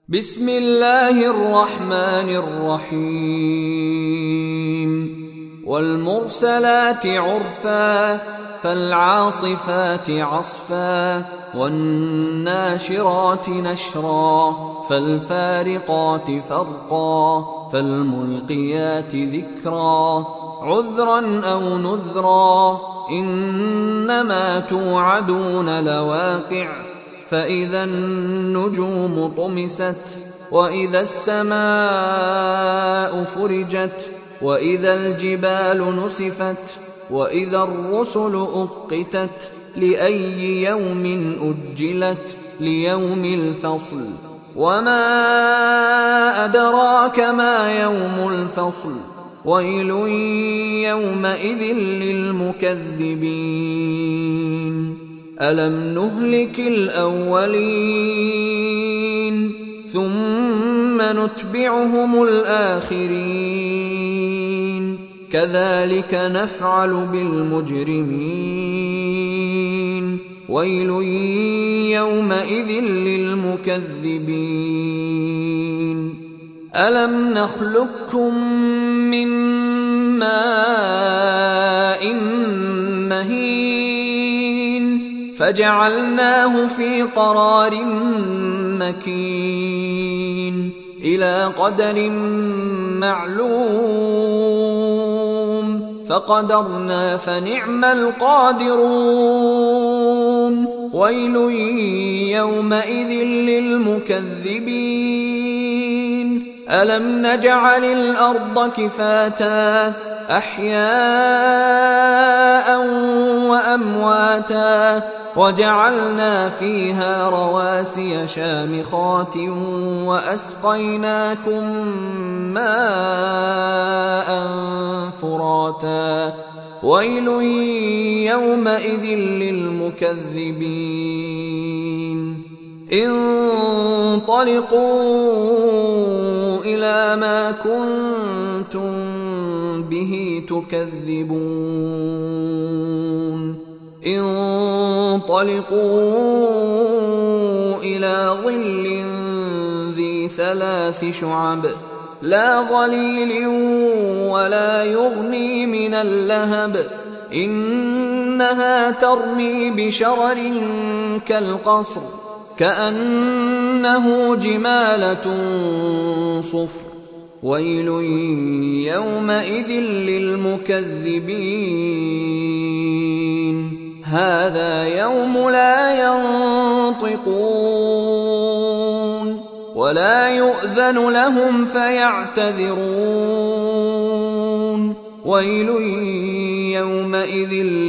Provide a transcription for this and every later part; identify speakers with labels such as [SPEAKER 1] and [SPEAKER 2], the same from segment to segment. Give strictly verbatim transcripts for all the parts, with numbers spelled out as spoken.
[SPEAKER 1] بسم الله الرحمن الرحيم والمرسلات عرفا فالعاصفات عصفا والناشرات نشرا فالفارقات فرقا فالملقيات ذكرا عذرا أو نذرا إنما توعدون لواقع فإذا النجوم طمست وإذا السماء فرجت وإذا الجبال نسفت وإذا الرسل أقتت لأي يوم أجلت ليوم الفصل وما أدراك ما يوم الفصل ويل يومئذ للمكذبين ألم نهلك الأولين ثم نتبعهم الآخرين كذلك نفعل بالمجرمين ويل يومئذ للمكذبين ألم نخلقكم من ماء مهين فجعلناه في قرار مكين إلى قدر معلوم فقدرنا فنعم القادرون ويل يومئذ للمكذبين ألم نجعل الأرض كفاتا أحياء وأمواتا وجعلنا فيها رواسي شامخات وأسقيناكم ماء فراتا ويل يومئذ للمكذبين انطلقوا إلى ما كنتم به تكذبون انطلقوا إلى ظل ذي ثلاث شعب لا ظليل ولا يغني من اللهب إنها ترمي بشرر كالقصر كأنه جمالة صفر ويل يومئذ للمكذبين هذا يوم لا ينطقون ولا يؤذن لهم فيعتذرون ويل يومئذ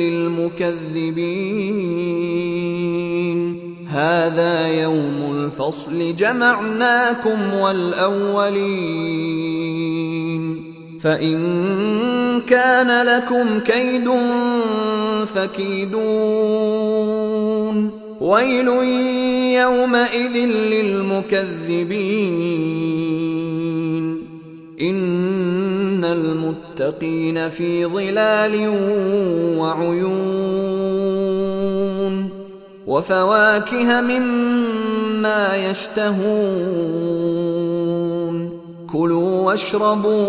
[SPEAKER 1] للمكذبين هذا يوم الفصل جمعناكم والأولين فإن كان لكم كيد فكيدون ويل يومئذ للمكذبين إن المتقين في ظلال وعيون وفواكه مما يشتهون كلوا واشربوا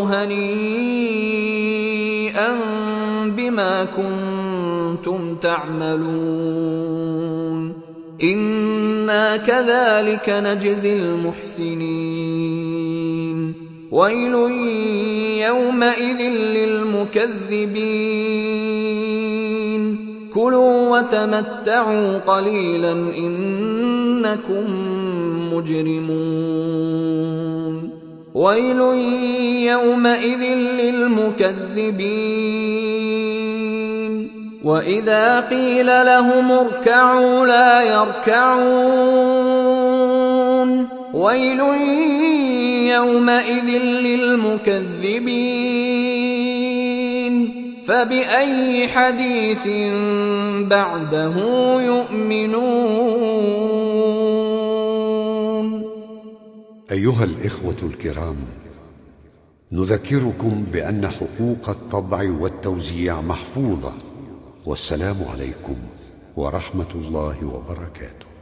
[SPEAKER 1] هنيئا بما كنتم تعملون إنا كذلك نجزي المحسنين ويل يومئذ للمكذبين كلوا وتمتعوا قليلا إنكم مجرمون ويل يومئذ للمكذبين وإذا قيل لهم اركعوا لا يركعون ويل يومئذ للمكذبين فبأي حديث بعده يؤمنون
[SPEAKER 2] أيها الإخوة الكرام، نذكركم بأن حقوق الطبع والتوزيع محفوظة، والسلام عليكم ورحمة الله وبركاته.